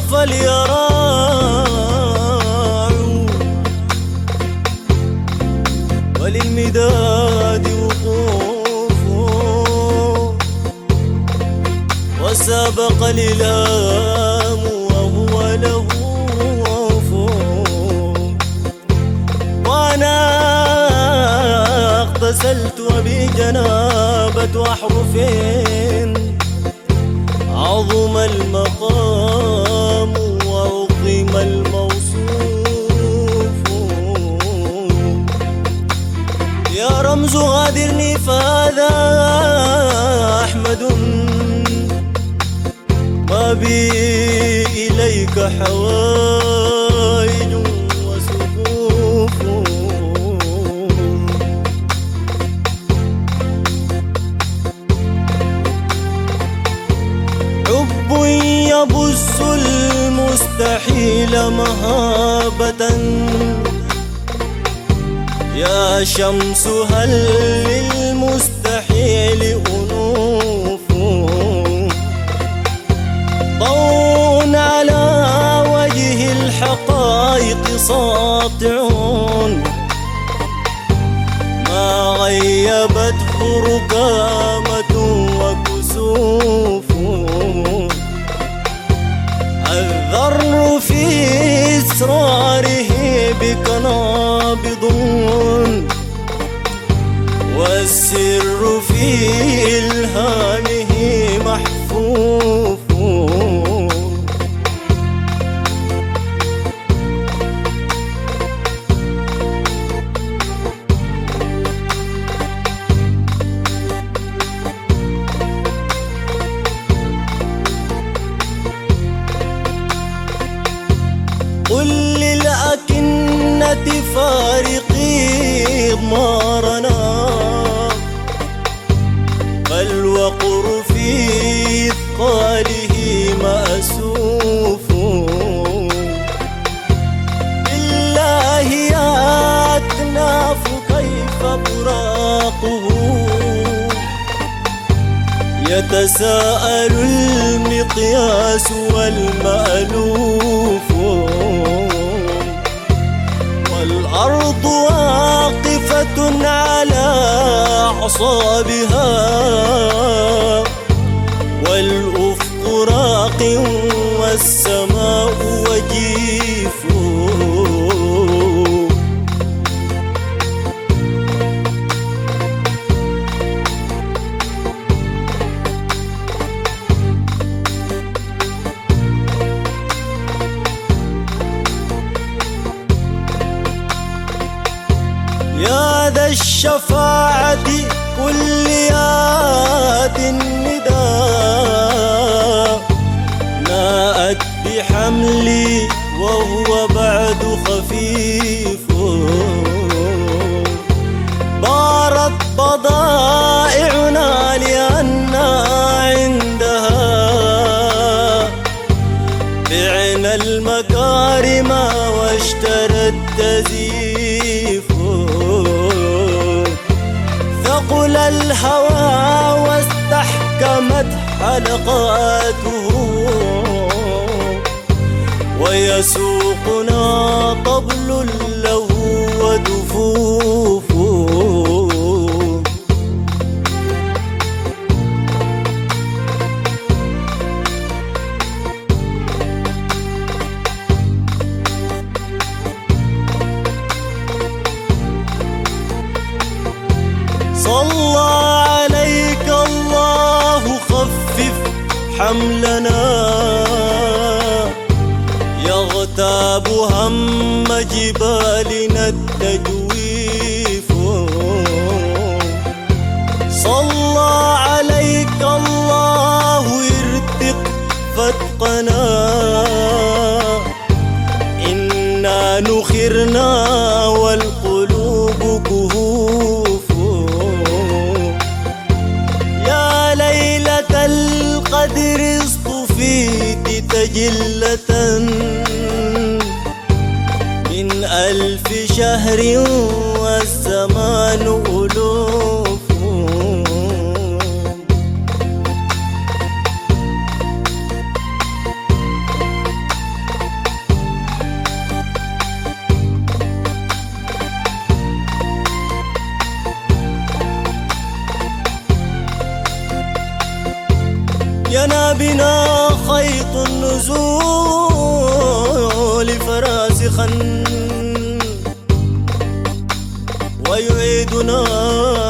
فليراعوا وللمداد وقوفه، وسابق الإلهام وهو له وفور. وأنا اغتسلت بجنابة أحرف عظم المقام وعظم الموصوف. يا رمز غادرني فهذا أحمد، ما بي إليك حوائج وسقوف. حب يبث المستحيل مهابة، يا شمس هل للمستحيل أنوف. ضوء على وجه الحقائق ساطع، ما غيبته ركامة وكسوف. الذر في إسراره بك نابض، والسر في إلهامه محفوف. قل للأكنة فارقي ضمارنا، فالوقر في إثقاله مأسوف. بالله يا أكناف كيف براقه، يتساءل المقياس والمألوف. والأرض واقفة على أعصابها، والأفق راق والسماء وجيف. يا ذا الشفاعة كليات النداء، ناءت بحملي وهو بعد خفيف. بارت بضائعنا لأننا عندها، بعنا المكارم واشترى التزييف. ثقل الهوى واستحكمت حلقاته، ويسوقنا طبل له ودفوف. صلى عليك الله خفف حملنا، يغتاب هم جبالنا التجويف. صلى عليك الله ارتق فتقنا، إنا نخرنا والقلوب كهوف. يا ليلة القدر اصطفيت تجلة من 1000 شهر والزمان ألوف. بنا خيط النزول فراسخا ويعيدنا